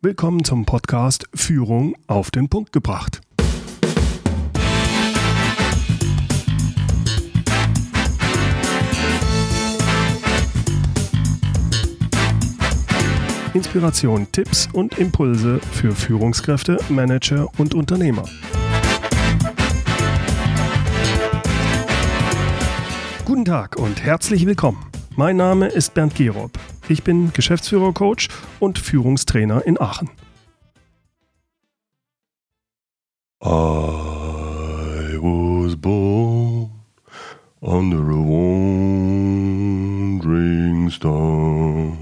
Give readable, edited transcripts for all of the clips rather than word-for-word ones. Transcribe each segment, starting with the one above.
Willkommen zum Podcast Führung auf den Punkt gebracht. Inspiration, Tipps und Impulse für Führungskräfte, Manager und Unternehmer. Guten Tag und herzlich willkommen. Mein Name ist Bernd Gerob. Ich bin Geschäftsführer-Coach und Führungstrainer in Aachen. I was born under a wandering star.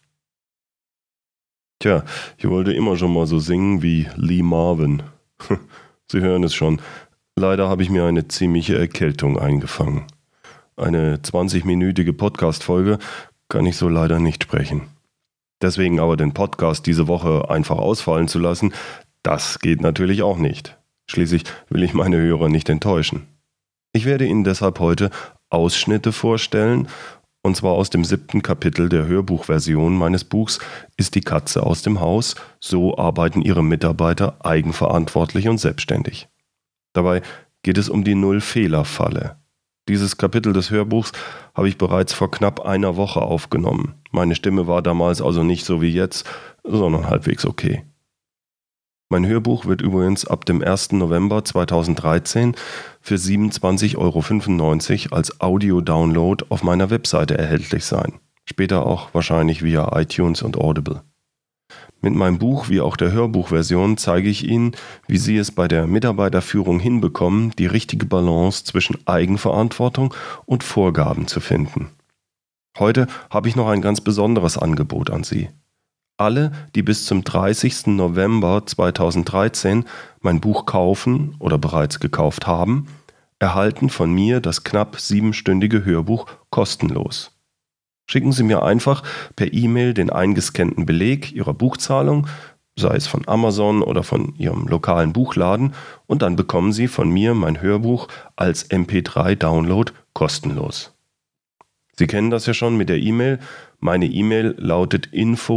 Tja, ich wollte immer schon mal so singen wie Lee Marvin. Sie hören es schon. Leider habe ich mir eine ziemliche Erkältung eingefangen. Eine 20-minütige Podcast-Folge kann ich so leider nicht sprechen. Deswegen aber den Podcast diese Woche einfach ausfallen zu lassen, das geht natürlich auch nicht. Schließlich will ich meine Hörer nicht enttäuschen. Ich werde Ihnen deshalb heute Ausschnitte vorstellen, und zwar aus dem 7. Kapitel der Hörbuchversion meines Buchs Ist die Katze aus dem Haus? So arbeiten Ihre Mitarbeiter eigenverantwortlich und selbstständig. Dabei geht es um die Null-Fehler-Falle. Dieses Kapitel des Hörbuchs habe ich bereits vor knapp einer Woche aufgenommen. Meine Stimme war damals also nicht so wie jetzt, sondern halbwegs okay. Mein Hörbuch wird übrigens ab dem 1. November 2013 für 27,95 € als Audio-Download auf meiner Webseite erhältlich sein. Später auch wahrscheinlich via iTunes und Audible. Mit meinem Buch wie auch der Hörbuchversion zeige ich Ihnen, wie Sie es bei der Mitarbeiterführung hinbekommen, die richtige Balance zwischen Eigenverantwortung und Vorgaben zu finden. Heute habe ich noch ein ganz besonderes Angebot an Sie. Alle, die bis zum 30. November 2013 mein Buch kaufen oder bereits gekauft haben, erhalten von mir das knapp 7-stündige Hörbuch kostenlos. Schicken Sie mir einfach per E-Mail den eingescannten Beleg Ihrer Buchzahlung, sei es von Amazon oder von Ihrem lokalen Buchladen, und dann bekommen Sie von mir mein Hörbuch als MP3-Download kostenlos. Sie kennen das ja schon mit der E-Mail. Meine E-Mail lautet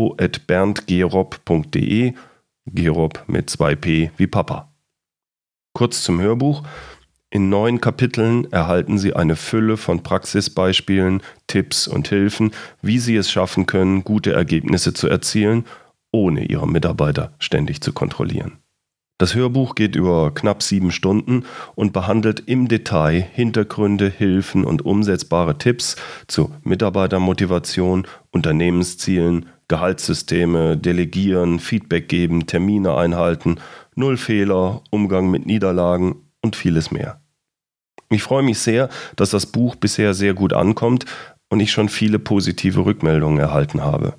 info@berndgerob.de, Gerob mit 2P wie Papa. Kurz zum Hörbuch. In 9 Kapiteln erhalten Sie eine Fülle von Praxisbeispielen, Tipps und Hilfen, wie Sie es schaffen können, gute Ergebnisse zu erzielen, ohne Ihre Mitarbeiter ständig zu kontrollieren. Das Hörbuch geht über knapp 7 Stunden und behandelt im Detail Hintergründe, Hilfen und umsetzbare Tipps zu Mitarbeitermotivation, Unternehmenszielen, Gehaltssysteme, Delegieren, Feedback geben, Termine einhalten, Nullfehler, Umgang mit Niederlagen und vieles mehr. Ich freue mich sehr, dass das Buch bisher sehr gut ankommt und ich schon viele positive Rückmeldungen erhalten habe.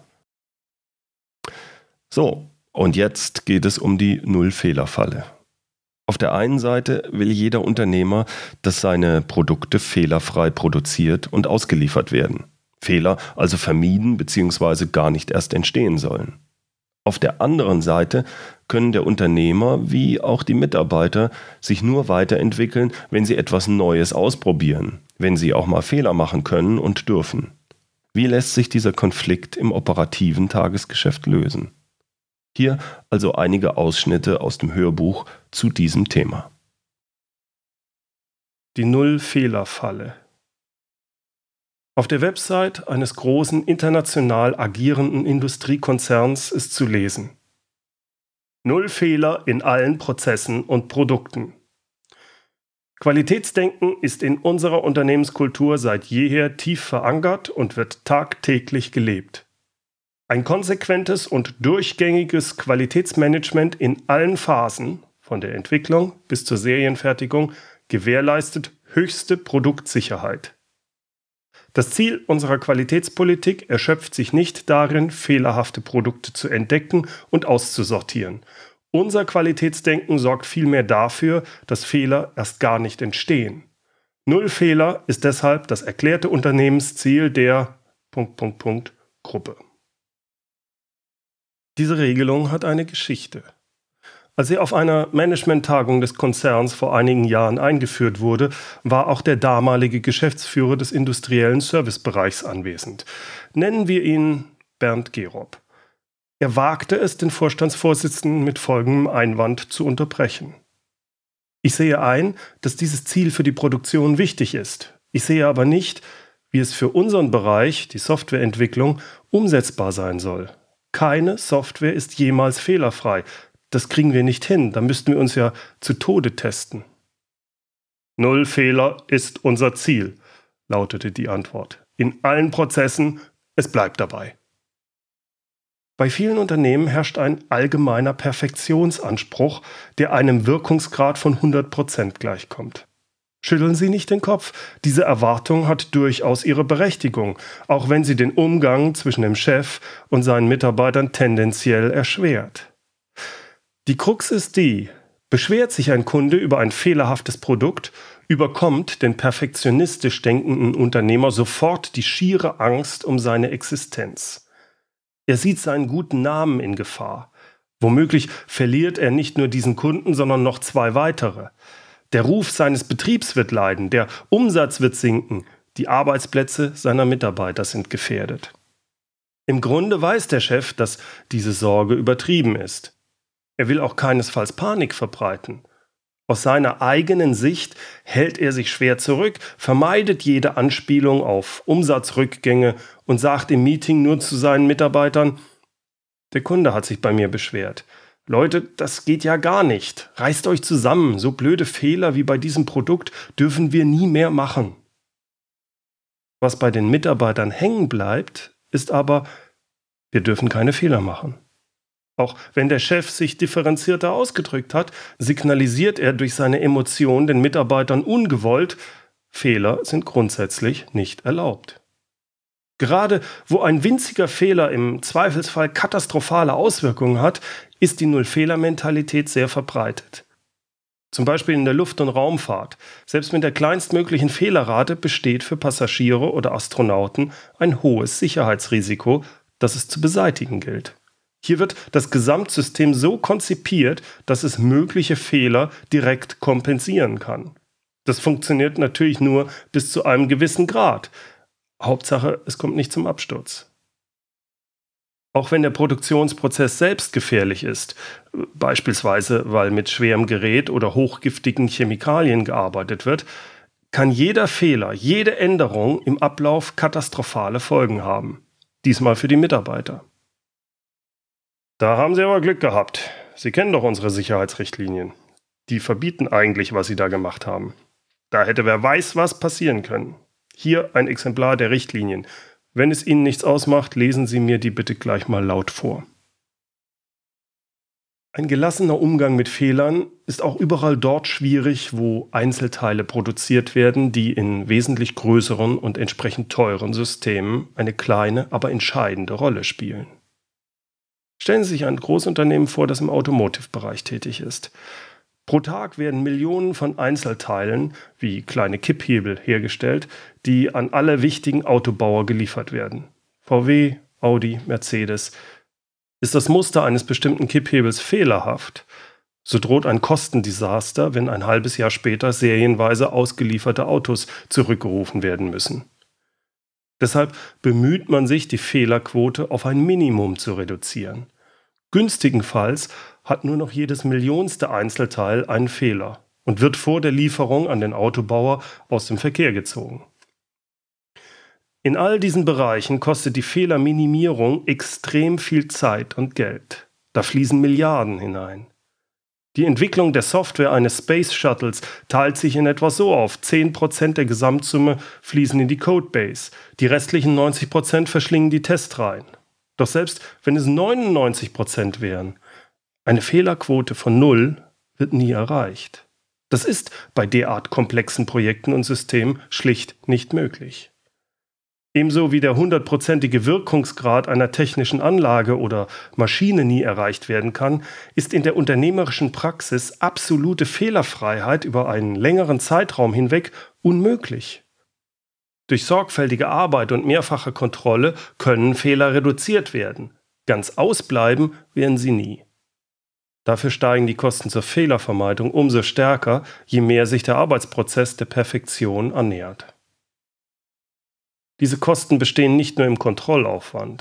So, und jetzt geht es um die Null-Fehler-Falle. Auf der einen Seite will jeder Unternehmer, dass seine Produkte fehlerfrei produziert und ausgeliefert werden. Fehler also vermieden bzw. gar nicht erst entstehen sollen. Auf der anderen Seite können der Unternehmer wie auch die Mitarbeiter sich nur weiterentwickeln, wenn sie etwas Neues ausprobieren, wenn sie auch mal Fehler machen können und dürfen. Wie lässt sich dieser Konflikt im operativen Tagesgeschäft lösen? Hier also einige Ausschnitte aus dem Hörbuch zu diesem Thema. Die Null-Fehler-Falle. Auf der Website eines großen international agierenden Industriekonzerns ist zu lesen: Null Fehler in allen Prozessen und Produkten. Qualitätsdenken ist in unserer Unternehmenskultur seit jeher tief verankert und wird tagtäglich gelebt. Ein konsequentes und durchgängiges Qualitätsmanagement in allen Phasen, von der Entwicklung bis zur Serienfertigung, gewährleistet höchste Produktsicherheit. Das Ziel unserer Qualitätspolitik erschöpft sich nicht darin, fehlerhafte Produkte zu entdecken und auszusortieren. Unser Qualitätsdenken sorgt vielmehr dafür, dass Fehler erst gar nicht entstehen. Null Fehler ist deshalb das erklärte Unternehmensziel der Gruppe. Diese Regelung hat eine Geschichte. Als sie auf einer Managementtagung des Konzerns vor einigen Jahren eingeführt wurde, war auch der damalige Geschäftsführer des industriellen Servicebereichs anwesend. Nennen wir ihn Bernd Gerob. Er wagte es, den Vorstandsvorsitzenden mit folgendem Einwand zu unterbrechen. Ich sehe ein, dass dieses Ziel für die Produktion wichtig ist. Ich sehe aber nicht, wie es für unseren Bereich, die Softwareentwicklung, umsetzbar sein soll. Keine Software ist jemals fehlerfrei. Das kriegen wir nicht hin, da müssten wir uns ja zu Tode testen. 0 Fehler ist unser Ziel, lautete die Antwort. In allen Prozessen, es bleibt dabei. Bei vielen Unternehmen herrscht ein allgemeiner Perfektionsanspruch, der einem Wirkungsgrad von 100% gleichkommt. Schütteln Sie nicht den Kopf, diese Erwartung hat durchaus ihre Berechtigung, auch wenn sie den Umgang zwischen dem Chef und seinen Mitarbeitern tendenziell erschwert. Die Krux ist die: Beschwert sich ein Kunde über ein fehlerhaftes Produkt, überkommt den perfektionistisch denkenden Unternehmer sofort die schiere Angst um seine Existenz. Er sieht seinen guten Namen in Gefahr. Womöglich verliert er nicht nur diesen Kunden, sondern noch 2 weitere. Der Ruf seines Betriebs wird leiden, der Umsatz wird sinken, die Arbeitsplätze seiner Mitarbeiter sind gefährdet. Im Grunde weiß der Chef, dass diese Sorge übertrieben ist. Er will auch keinesfalls Panik verbreiten. Aus seiner eigenen Sicht hält er sich schwer zurück, vermeidet jede Anspielung auf Umsatzrückgänge und sagt im Meeting nur zu seinen Mitarbeitern: Der Kunde hat sich bei mir beschwert. Leute, das geht ja gar nicht. Reißt euch zusammen, so blöde Fehler wie bei diesem Produkt dürfen wir nie mehr machen. Was bei den Mitarbeitern hängen bleibt, ist aber: Wir dürfen keine Fehler machen. Auch wenn der Chef sich differenzierter ausgedrückt hat, signalisiert er durch seine Emotionen den Mitarbeitern ungewollt: Fehler sind grundsätzlich nicht erlaubt. Gerade wo ein winziger Fehler im Zweifelsfall katastrophale Auswirkungen hat, ist die Null-Fehler-Mentalität sehr verbreitet. Zum Beispiel in der Luft- und Raumfahrt. Selbst mit der kleinstmöglichen Fehlerrate besteht für Passagiere oder Astronauten ein hohes Sicherheitsrisiko, das es zu beseitigen gilt. Hier wird das Gesamtsystem so konzipiert, dass es mögliche Fehler direkt kompensieren kann. Das funktioniert natürlich nur bis zu einem gewissen Grad. Hauptsache, es kommt nicht zum Absturz. Auch wenn der Produktionsprozess selbst gefährlich ist, beispielsweise weil mit schwerem Gerät oder hochgiftigen Chemikalien gearbeitet wird, kann jeder Fehler, jede Änderung im Ablauf katastrophale Folgen haben. Diesmal für die Mitarbeiter. Da haben Sie aber Glück gehabt. Sie kennen doch unsere Sicherheitsrichtlinien. Die verbieten eigentlich, was Sie da gemacht haben. Da hätte wer weiß was passieren können. Hier ein Exemplar der Richtlinien. Wenn es Ihnen nichts ausmacht, lesen Sie mir die bitte gleich mal laut vor. Ein gelassener Umgang mit Fehlern ist auch überall dort schwierig, wo Einzelteile produziert werden, die in wesentlich größeren und entsprechend teuren Systemen eine kleine, aber entscheidende Rolle spielen. Stellen Sie sich ein Großunternehmen vor, das im Automotive-Bereich tätig ist. Pro Tag werden Millionen von Einzelteilen, wie kleine Kipphebel, hergestellt, die an alle wichtigen Autobauer geliefert werden. VW, Audi, Mercedes. Ist das Muster eines bestimmten Kipphebels fehlerhaft, so droht ein Kostendesaster, wenn ein halbes Jahr später serienweise ausgelieferte Autos zurückgerufen werden müssen. Deshalb bemüht man sich, die Fehlerquote auf ein Minimum zu reduzieren. Günstigenfalls hat nur noch jedes millionste Einzelteil einen Fehler und wird vor der Lieferung an den Autobauer aus dem Verkehr gezogen. In all diesen Bereichen kostet die Fehlerminimierung extrem viel Zeit und Geld. Da fließen Milliarden hinein. Die Entwicklung der Software eines Space Shuttles teilt sich in etwa so auf: 10% der Gesamtsumme fließen in die Codebase, die restlichen 90% verschlingen die Testreihen. Doch selbst wenn es 99% wären, eine Fehlerquote von 0 wird nie erreicht. Das ist bei derart komplexen Projekten und Systemen schlicht nicht möglich. Ebenso wie der 100%ige Wirkungsgrad einer technischen Anlage oder Maschine nie erreicht werden kann, ist in der unternehmerischen Praxis absolute Fehlerfreiheit über einen längeren Zeitraum hinweg unmöglich. Durch sorgfältige Arbeit und mehrfache Kontrolle können Fehler reduziert werden. Ganz ausbleiben werden sie nie. Dafür steigen die Kosten zur Fehlervermeidung umso stärker, je mehr sich der Arbeitsprozess der Perfektion annähert. Diese Kosten bestehen nicht nur im Kontrollaufwand.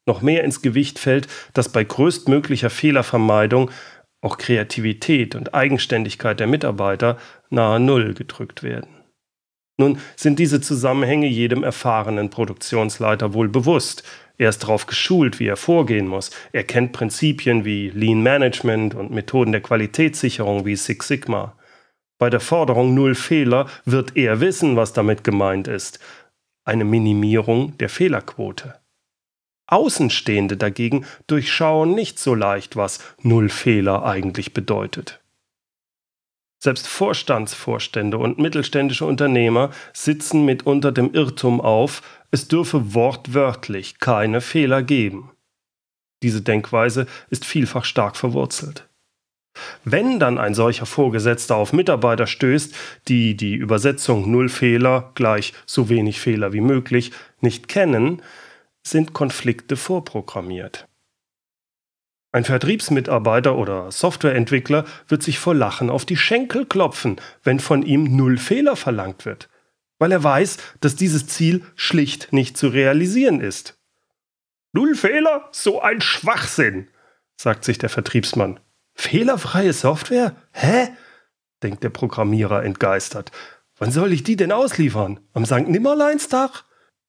Noch mehr ins Gewicht fällt, dass bei größtmöglicher Fehlervermeidung auch Kreativität und Eigenständigkeit der Mitarbeiter nahe Null gedrückt werden. Nun sind diese Zusammenhänge jedem erfahrenen Produktionsleiter wohl bewusst. Er ist darauf geschult, wie er vorgehen muss. Er kennt Prinzipien wie Lean Management und Methoden der Qualitätssicherung wie Six Sigma. Bei der Forderung Null Fehler wird er wissen, was damit gemeint ist. Eine Minimierung der Fehlerquote. Außenstehende dagegen durchschauen nicht so leicht, was Null Fehler eigentlich bedeutet. Selbst Vorstandsvorstände und mittelständische Unternehmer sitzen mitunter dem Irrtum auf, es dürfe wortwörtlich keine Fehler geben. Diese Denkweise ist vielfach stark verwurzelt. Wenn dann ein solcher Vorgesetzter auf Mitarbeiter stößt, die die Übersetzung Null Fehler gleich so wenig Fehler wie möglich nicht kennen, sind Konflikte vorprogrammiert. Ein Vertriebsmitarbeiter oder Softwareentwickler wird sich vor Lachen auf die Schenkel klopfen, wenn von ihm Null Fehler verlangt wird, weil er weiß, dass dieses Ziel schlicht nicht zu realisieren ist. Null Fehler? So ein Schwachsinn, sagt sich der Vertriebsmann. Fehlerfreie Software? Hä? Denkt der Programmierer entgeistert. Wann soll ich die denn ausliefern? Am Sankt Nimmerleinstag?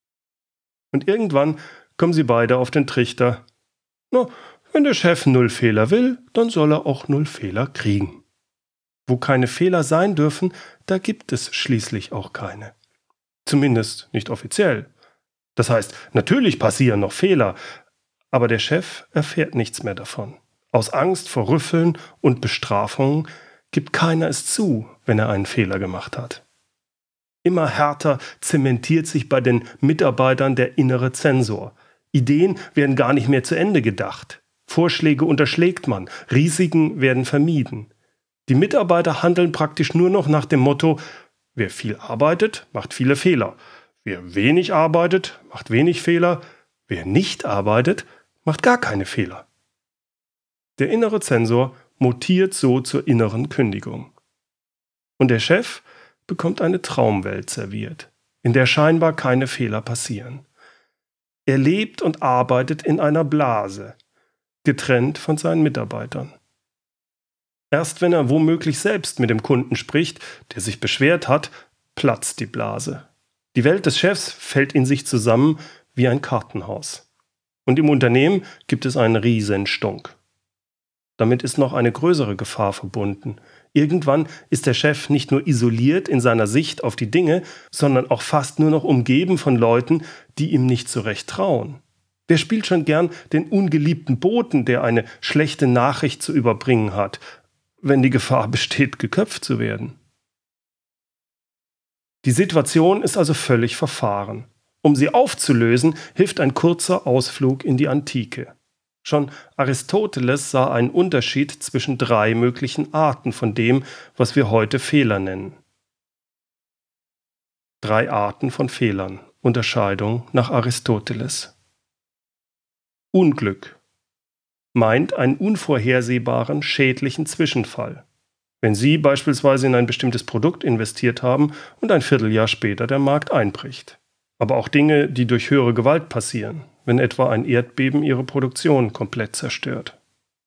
Und irgendwann kommen sie beide auf den Trichter. Na, wenn der Chef Null Fehler will, dann soll er auch Null Fehler kriegen. Wo keine Fehler sein dürfen, da gibt es schließlich auch keine. Zumindest nicht offiziell. Das heißt, natürlich passieren noch Fehler, aber der Chef erfährt nichts mehr davon. Aus Angst vor Rüffeln und Bestrafungen gibt keiner es zu, wenn er einen Fehler gemacht hat. Immer härter zementiert sich bei den Mitarbeitern der innere Zensor. Ideen werden gar nicht mehr zu Ende gedacht. Vorschläge unterschlägt man, Risiken werden vermieden. Die Mitarbeiter handeln praktisch nur noch nach dem Motto: Wer viel arbeitet, macht viele Fehler. Wer wenig arbeitet, macht wenig Fehler. Wer nicht arbeitet, macht gar keine Fehler. Der innere Zensor mutiert so zur inneren Kündigung. Und der Chef bekommt eine Traumwelt serviert, in der scheinbar keine Fehler passieren. Er lebt und arbeitet in einer Blase, getrennt von seinen Mitarbeitern. Erst wenn er womöglich selbst mit dem Kunden spricht, der sich beschwert hat, platzt die Blase. Die Welt des Chefs fällt in sich zusammen wie ein Kartenhaus. Und im Unternehmen gibt es einen Riesenstunk. Damit ist noch eine größere Gefahr verbunden. Irgendwann ist der Chef nicht nur isoliert in seiner Sicht auf die Dinge, sondern auch fast nur noch umgeben von Leuten, die ihm nicht so recht trauen. Wer spielt schon gern den ungeliebten Boten, der eine schlechte Nachricht zu überbringen hat, wenn die Gefahr besteht, geköpft zu werden? Die Situation ist also völlig verfahren. Um sie aufzulösen, hilft ein kurzer Ausflug in die Antike. Schon Aristoteles sah einen Unterschied zwischen 3 möglichen Arten von dem, was wir heute Fehler nennen. 3 Arten von Fehlern. Unterscheidung nach Aristoteles. Unglück meint einen unvorhersehbaren, schädlichen Zwischenfall. Wenn Sie beispielsweise in ein bestimmtes Produkt investiert haben und ein Vierteljahr später der Markt einbricht. Aber auch Dinge, die durch höhere Gewalt passieren, wenn etwa ein Erdbeben Ihre Produktion komplett zerstört.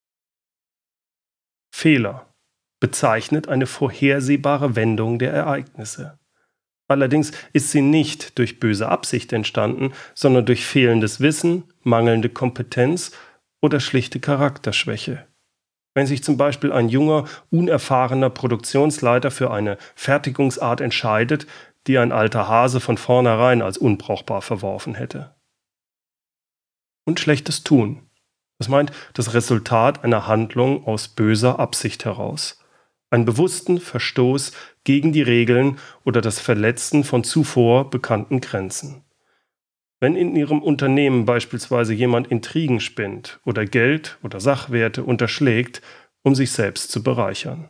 Fehler bezeichnet eine vorhersehbare Wendung der Ereignisse. Allerdings ist sie nicht durch böse Absicht entstanden, sondern durch fehlendes Wissen, mangelnde Kompetenz oder schlichte Charakterschwäche. Wenn sich zum Beispiel ein junger, unerfahrener Produktionsleiter für eine Fertigungsart entscheidet, die ein alter Hase von vornherein als unbrauchbar verworfen hätte. Und schlechtes Tun. Das meint das Resultat einer Handlung aus böser Absicht heraus. Einen bewussten Verstoß gegen die Regeln oder das Verletzen von zuvor bekannten Grenzen. Wenn in Ihrem Unternehmen beispielsweise jemand Intrigen spinnt oder Geld oder Sachwerte unterschlägt, um sich selbst zu bereichern.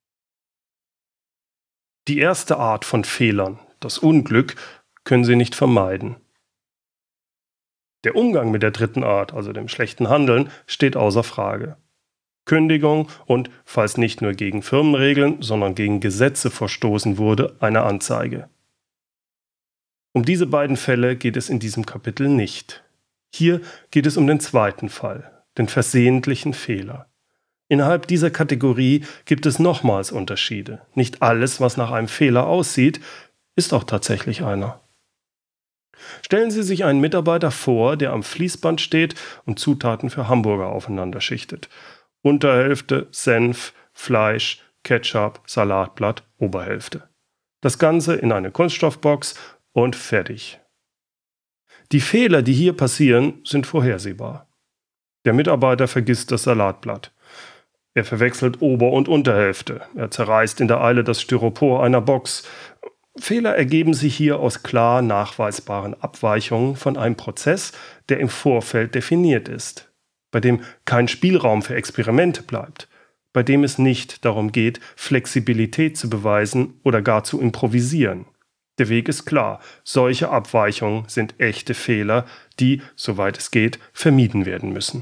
Die erste Art von Fehlern, das Unglück, können Sie nicht vermeiden. Der Umgang mit der dritten Art, also dem schlechten Handeln, steht außer Frage. Kündigung und, falls nicht nur gegen Firmenregeln, sondern gegen Gesetze verstoßen wurde, eine Anzeige. Um diese beiden Fälle geht es in diesem Kapitel nicht. Hier geht es um den zweiten Fall, den versehentlichen Fehler. Innerhalb dieser Kategorie gibt es nochmals Unterschiede. Nicht alles, was nach einem Fehler aussieht, ist auch tatsächlich einer. Stellen Sie sich einen Mitarbeiter vor, der am Fließband steht und Zutaten für Hamburger aufeinander schichtet. Unterhälfte, Senf, Fleisch, Ketchup, Salatblatt, Oberhälfte. Das Ganze in eine Kunststoffbox und fertig. Die Fehler, die hier passieren, sind vorhersehbar. Der Mitarbeiter vergisst das Salatblatt. Er verwechselt Ober- und Unterhälfte. Er zerreißt in der Eile das Styropor einer Box. Fehler ergeben sich hier aus klar nachweisbaren Abweichungen von einem Prozess, der im Vorfeld definiert ist, bei dem kein Spielraum für Experimente bleibt, bei dem es nicht darum geht, Flexibilität zu beweisen oder gar zu improvisieren. Der Weg ist klar, solche Abweichungen sind echte Fehler, die, soweit es geht, vermieden werden müssen.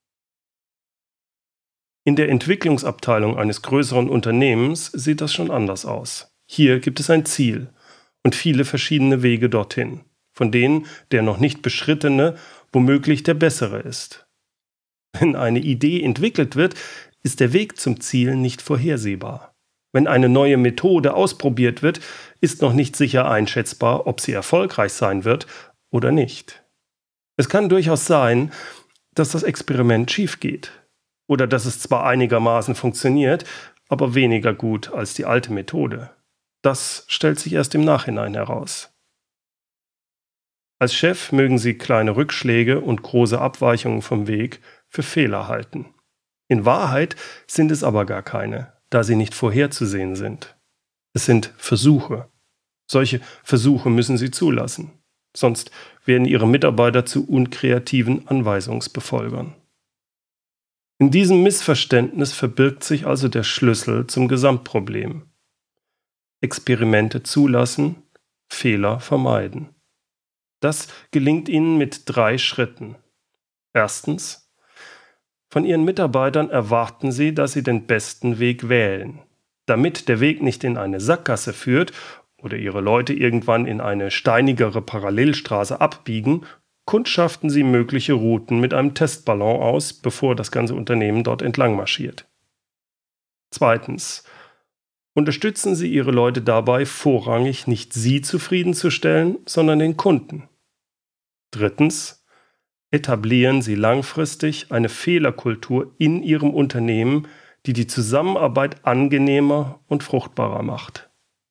In der Entwicklungsabteilung eines größeren Unternehmens sieht das schon anders aus. Hier gibt es ein Ziel und viele verschiedene Wege dorthin, von denen der noch nicht beschrittene womöglich der bessere ist. Wenn eine Idee entwickelt wird, ist der Weg zum Ziel nicht vorhersehbar. Wenn eine neue Methode ausprobiert wird, ist noch nicht sicher einschätzbar, ob sie erfolgreich sein wird oder nicht. Es kann durchaus sein, dass das Experiment schief geht oder dass es zwar einigermaßen funktioniert, aber weniger gut als die alte Methode. Das stellt sich erst im Nachhinein heraus. Als Chef mögen Sie kleine Rückschläge und große Abweichungen vom Weg für Fehler halten. In Wahrheit sind es aber gar keine, da sie nicht vorherzusehen sind. Es sind Versuche. Solche Versuche müssen Sie zulassen. Sonst werden Ihre Mitarbeiter zu unkreativen Anweisungsbefolgern. In diesem Missverständnis verbirgt sich also der Schlüssel zum Gesamtproblem. Experimente zulassen, Fehler vermeiden. Das gelingt Ihnen mit 3 Schritten. Erstens: Von Ihren Mitarbeitern erwarten Sie, dass sie den besten Weg wählen. Damit der Weg nicht in eine Sackgasse führt oder Ihre Leute irgendwann in eine steinigere Parallelstraße abbiegen, kundschaften Sie mögliche Routen mit einem Testballon aus, bevor das ganze Unternehmen dort entlang marschiert. Zweitens: Unterstützen Sie Ihre Leute dabei, vorrangig nicht Sie zufriedenzustellen, sondern den Kunden. Drittens: Etablieren Sie langfristig eine Fehlerkultur in Ihrem Unternehmen, die die Zusammenarbeit angenehmer und fruchtbarer macht.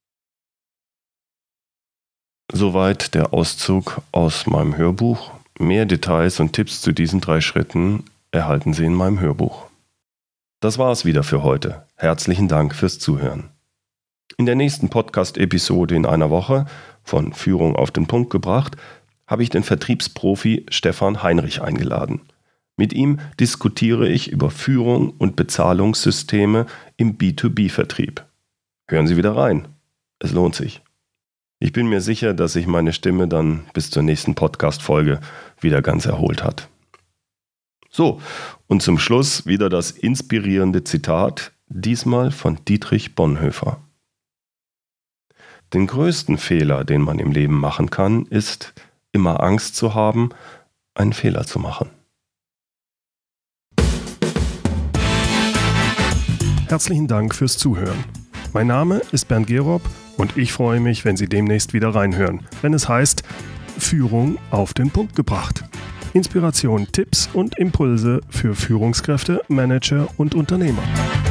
Soweit der Auszug aus meinem Hörbuch. Mehr Details und Tipps zu diesen 3 Schritten erhalten Sie in meinem Hörbuch. Das war's wieder für heute. Herzlichen Dank fürs Zuhören. In der nächsten Podcast-Episode in einer Woche, von Führung auf den Punkt gebracht, habe ich den Vertriebsprofi Stefan Heinrich eingeladen. Mit ihm diskutiere ich über Führung und Bezahlungssysteme im B2B-Vertrieb. Hören Sie wieder rein. Es lohnt sich. Ich bin mir sicher, dass sich meine Stimme dann bis zur nächsten Podcast-Folge wieder ganz erholt hat. So, und zum Schluss wieder das inspirierende Zitat, diesmal von Dietrich Bonhoeffer. Den größten Fehler, den man im Leben machen kann, ist, immer Angst zu haben, einen Fehler zu machen. Herzlichen Dank fürs Zuhören. Mein Name ist Bernd Gerob und ich freue mich, wenn Sie demnächst wieder reinhören, wenn es heißt Führung auf den Punkt gebracht. Inspiration, Tipps und Impulse für Führungskräfte, Manager und Unternehmer.